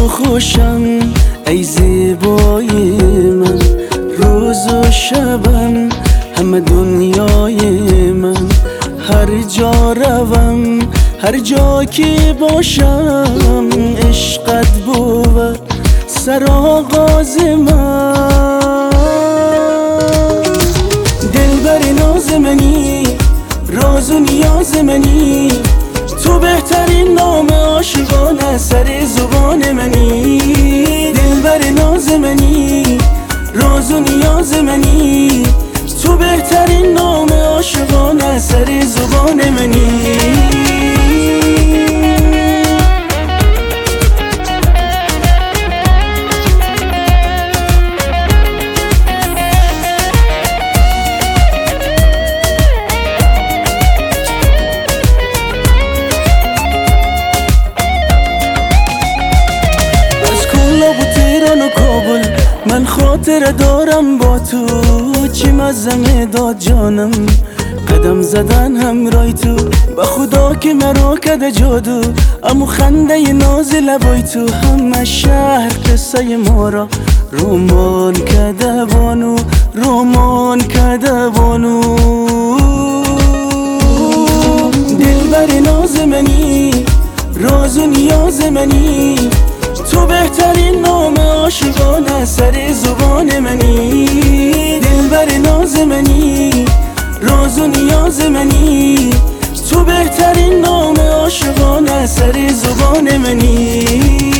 تو خوشم ای زیبای من، روز و شبم همه دنیای من. هر جا روم هر جا که باشم عشقت بود سرآغاز من. دلبر ناز منی، راز و نیاز منی، تو بهترین نام عاشقانه سر زبان منی. دلبر ناز منی، راز و نیاز منی، تو بهترین نام عاشقانه سر زبان منی. من خاطر دارم با تو، چی مزمه داد جانم قدم زدن همراه تو. به خدا که مرا کده جادو، امو خنده ناز لبای تو. همه شهر قصه ما را رومان کده بانو، رومان کده بانو. دلبر ناز منی، راز و نیاز منی، تو بهترین نام عاشقانه سر زبان منی. دلبر ناز منی، راز و نیاز منی، تو بهترین نام عاشقانه سر زبان منی.